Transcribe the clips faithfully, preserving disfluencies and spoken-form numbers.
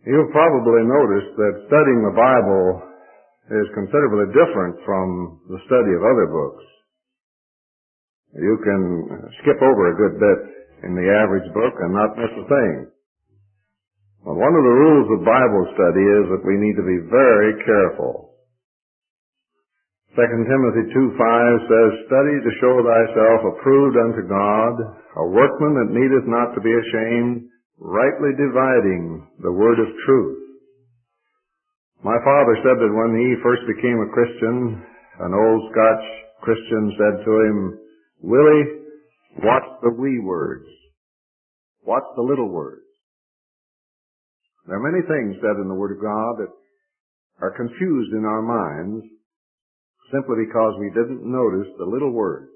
You've probably noticed that studying the Bible is considerably different from the study of other books. You can skip over a good bit in the average book and not miss a thing. But one of the rules of Bible study is that we need to be very careful. Second Timothy two five says, "Study to show thyself approved unto God, a workman that needeth not to be ashamed, rightly dividing the word of truth." My father said that when he first became a Christian, an old Scotch Christian said to him, "Willie, watch the wee words. Watch the little words." There are many things said in the Word of God that are confused in our minds simply because we didn't notice the little words.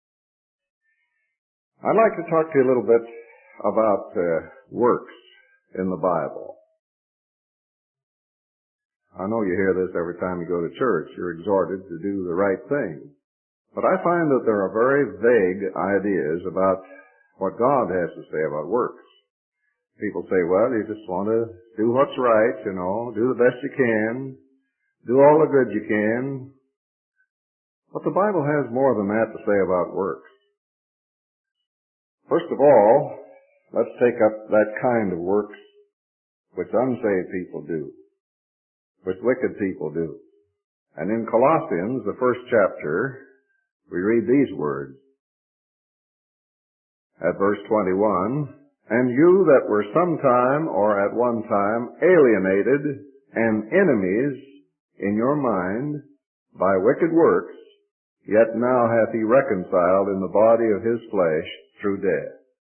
I'd like to talk to you a little bit about uh, works in the Bible. I know you hear this every time you go to church. You're exhorted to do the right thing. But I find that there are very vague ideas about what God has to say about works. People say, well, you just want to do what's right, you know, do the best you can, do all the good you can. But the Bible has more than that to say about works. First of all, let's take up that kind of works which unsaved people do, which wicked people do. And in Colossians, the first chapter, we read these words at verse twenty-one, "And you that were sometime or at one time alienated and enemies in your mind by wicked works, yet now hath he reconciled in the body of his flesh through death."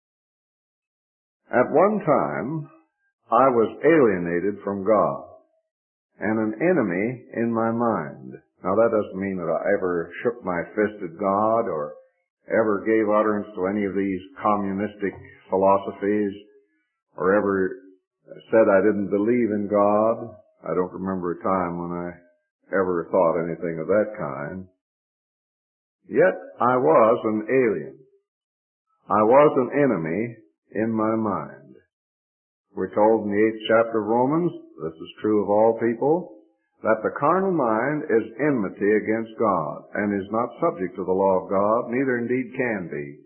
At one time, I was alienated from God and an enemy in my mind. Now that doesn't mean that I ever shook my fist at God or ever gave utterance to any of these communistic philosophies or ever said I didn't believe in God. I don't remember a time when I ever thought anything of that kind. Yet I was an alien. I was an enemy in my mind. We're told in the eighth chapter of Romans, this is true of all people, that the carnal mind is enmity against God and is not subject to the law of God, neither indeed can be.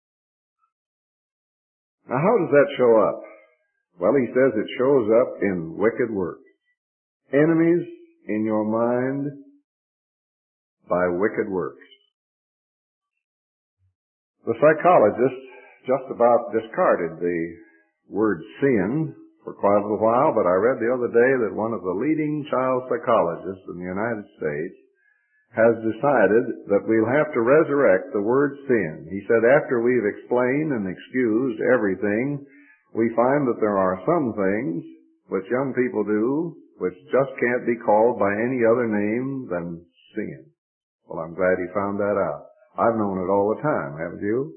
Now how does that show up? Well, he says it shows up in wicked works. Enemies in your mind by wicked works. The psychologists just about discarded the word sin for quite a little while, but I read the other day that one of the leading child psychologists in the United States has decided that we'll have to resurrect the word sin. He said after we've explained and excused everything, we find that there are some things which young people do which just can't be called by any other name than sin. Well, I'm glad he found that out. I've known it all the time, haven't you?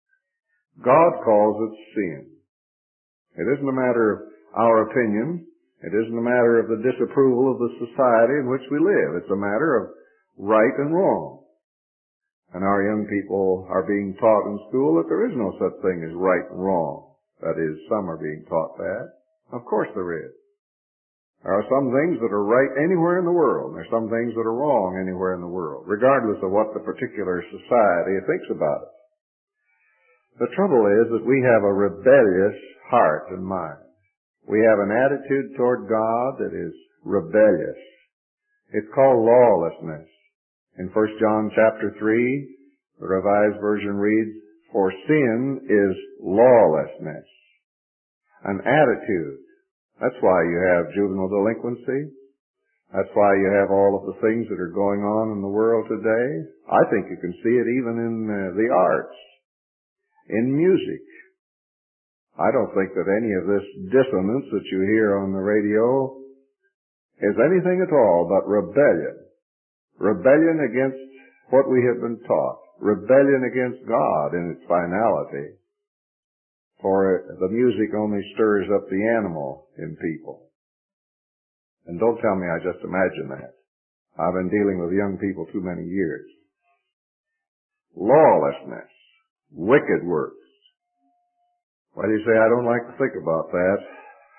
God calls it sin. It isn't a matter of our opinion. It isn't a matter of the disapproval of the society in which we live. It's a matter of right and wrong. And our young people are being taught in school that there is no such thing as right and wrong. That is, some are being taught that. Of course there is. There are some things that are right anywhere in the world. There are some things that are wrong anywhere in the world, regardless of what the particular society thinks about it. The trouble is that we have a rebellious heart and mind. We have an attitude toward God that is rebellious. It's called lawlessness. In First John chapter three, the Revised Version reads, "For sin is lawlessness." An attitude. That's why you have juvenile delinquency. That's why you have all of the things that are going on in the world today. I think you can see it even in uh, the arts, in music. I don't think that any of this dissonance that you hear on the radio is anything at all but rebellion. Rebellion against what we have been taught. Rebellion against God in its finality. For the music only stirs up the animal in people. And don't tell me I just imagine that. I've been dealing with young people too many years. Lawlessness. Wicked works. Well, you say, I don't like to think about that.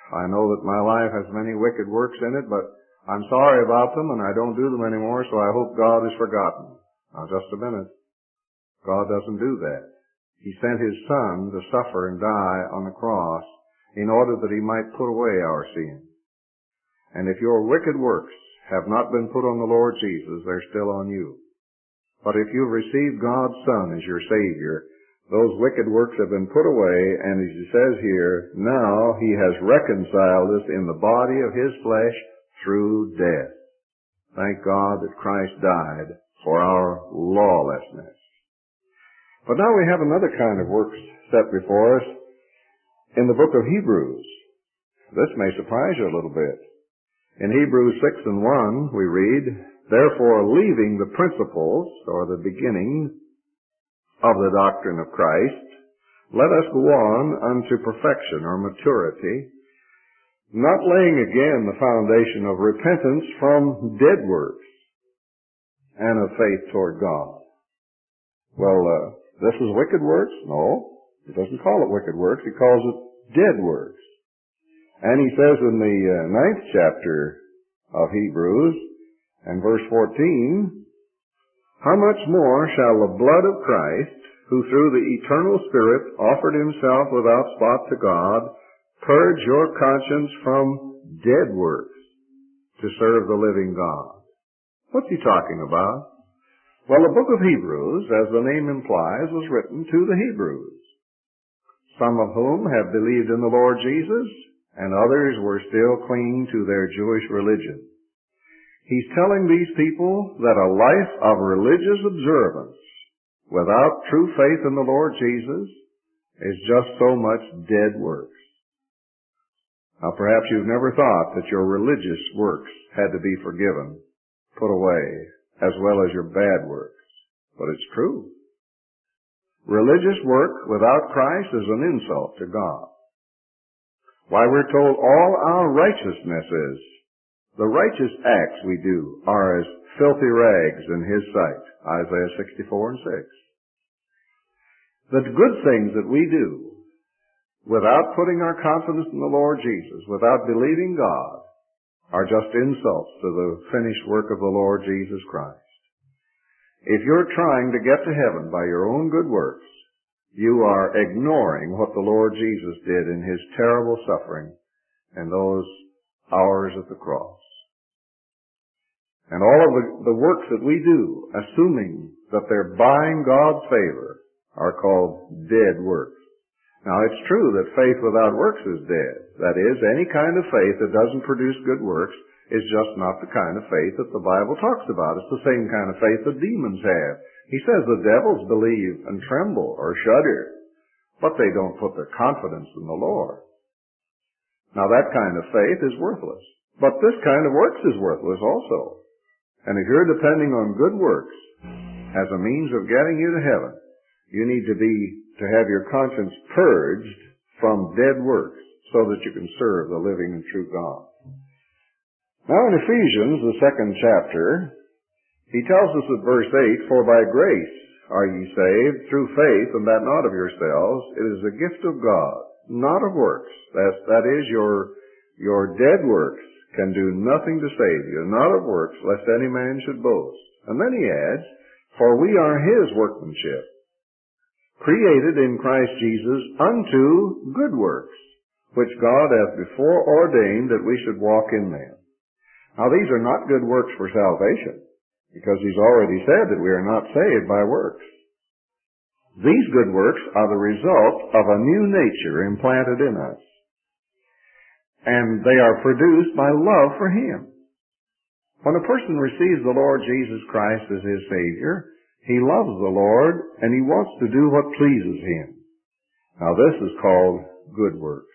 I know that my life has many wicked works in it, but I'm sorry about them and I don't do them anymore, so I hope God has forgotten. Now just a minute. God doesn't do that. He sent His Son to suffer and die on the cross in order that He might put away our sins. And if your wicked works have not been put on the Lord Jesus, they're still on you. But if you've received God's Son as your Savior, those wicked works have been put away, and as He says here, now He has reconciled us in the body of His flesh through death. Thank God that Christ died for our lawlessness. But now we have another kind of works set before us in the book of Hebrews. This may surprise you a little bit. In Hebrews six and one, we read, therefore, leaving the principles, or the beginning of the doctrine of Christ, let us go on unto perfection, or maturity, not laying again the foundation of repentance from dead works and of faith toward God. Well, uh, this is wicked works? No. He doesn't call it wicked works. He calls it dead works. And he says in the uh, ninth chapter of Hebrews, and verse fourteen, how much more shall the blood of Christ, who through the eternal Spirit offered Himself without spot to God, purge your conscience from dead works to serve the living God? What's he talking about? Well, the book of Hebrews, as the name implies, was written to the Hebrews, some of whom have believed in the Lord Jesus, and others were still clinging to their Jewish religion. He's telling these people that a life of religious observance without true faith in the Lord Jesus is just so much dead works. Now, perhaps you've never thought that your religious works had to be forgiven, put away, as well as your bad works. But it's true. Religious work without Christ is an insult to God. Why, we're told all our righteousness is, the righteous acts we do are as filthy rags in His sight. Isaiah sixty-four and six. The good things that we do, without putting our confidence in the Lord Jesus, without believing God, are just insults to the finished work of the Lord Jesus Christ. If you're trying to get to heaven by your own good works, you are ignoring what the Lord Jesus did in His terrible suffering and those hours at the cross. And all of the, the works that we do, assuming that they're buying God's favor, are called dead works. Now, it's true that faith without works is dead. That is, any kind of faith that doesn't produce good works is just not the kind of faith that the Bible talks about. It's the same kind of faith that demons have. He says the devils believe and tremble or shudder, but they don't put their confidence in the Lord. Now, that kind of faith is worthless. But this kind of works is worthless also. And if you're depending on good works as a means of getting you to heaven, you need to be, to have your conscience purged from dead works so that you can serve the living and true God. Now in Ephesians, the second chapter, he tells us at verse eight, for by grace are ye saved through faith, and that not of yourselves. It is a gift of God, not of works. That, that is, your, your dead works can do nothing to save you, not of works, lest any man should boast. And then he adds, for we are His workmanship, created in Christ Jesus unto good works, which God hath before ordained that we should walk in them. Now these are not good works for salvation, because He's already said that we are not saved by works. These good works are the result of a new nature implanted in us, and they are produced by love for Him. When a person receives the Lord Jesus Christ as his Savior, he loves the Lord, and he wants to do what pleases Him. Now this is called good works.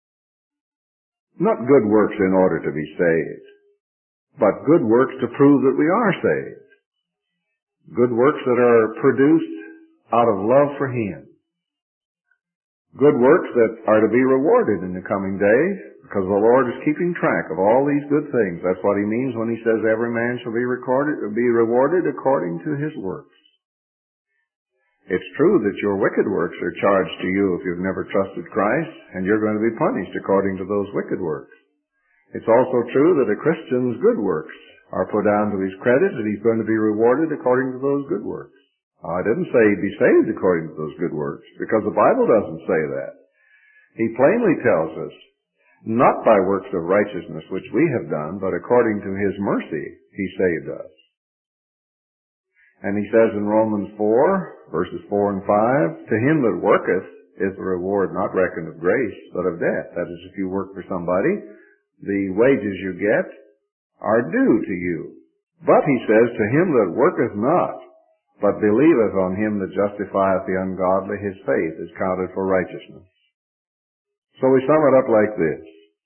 Not good works in order to be saved, but good works to prove that we are saved. Good works that are produced out of love for Him. Good works that are to be rewarded in the coming day, because the Lord is keeping track of all these good things. That's what He means when He says every man shall be recorded, be rewarded according to his works. It's true that your wicked works are charged to you if you've never trusted Christ, and you're going to be punished according to those wicked works. It's also true that a Christian's good works are put down to his credit, and he's going to be rewarded according to those good works. I didn't say he'd be saved according to those good works, because the Bible doesn't say that. He plainly tells us, not by works of righteousness which we have done, but according to his mercy he saved us. And he says in Romans four, verses four and five, to him that worketh is the reward not reckoned of grace, but of debt. That is, if you work for somebody, the wages you get are due to you. But he says, to him that worketh not, but believeth on him that justifieth the ungodly, his faith is counted for righteousness. So we sum it up like this.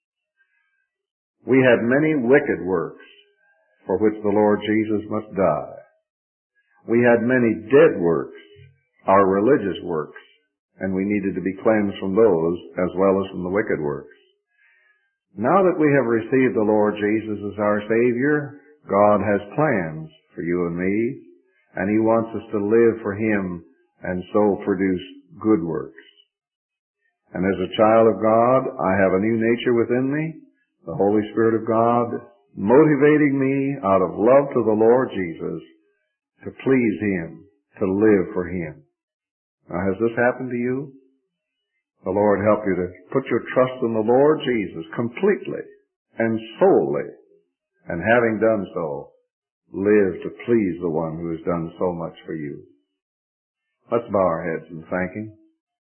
We had many wicked works for which the Lord Jesus must die. We had many dead works, our religious works, and we needed to be cleansed from those as well as from the wicked works. Now that we have received the Lord Jesus as our Savior, God has plans for you and me, and He wants us to live for Him and so produce good works. And as a child of God, I have a new nature within me, the Holy Spirit of God, motivating me out of love to the Lord Jesus to please Him, to live for Him. Now, has this happened to you? The Lord help you to put your trust in the Lord Jesus completely and solely, and having done so, live to please the one who has done so much for you. Let's bow our heads and thank Him.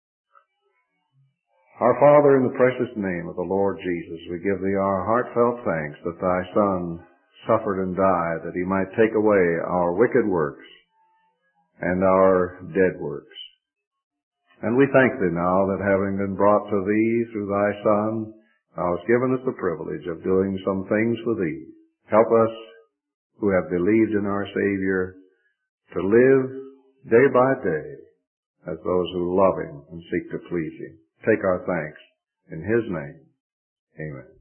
Our Father, in the precious name of the Lord Jesus, we give Thee our heartfelt thanks that Thy Son suffered and died, that He might take away our wicked works and our dead works. And we thank Thee now that having been brought to Thee through Thy Son, Thou hast given us the privilege of doing some things for Thee. Help us who have believed in our Savior to live day by day as those who love Him and seek to please Him. Take our thanks in His name. Amen.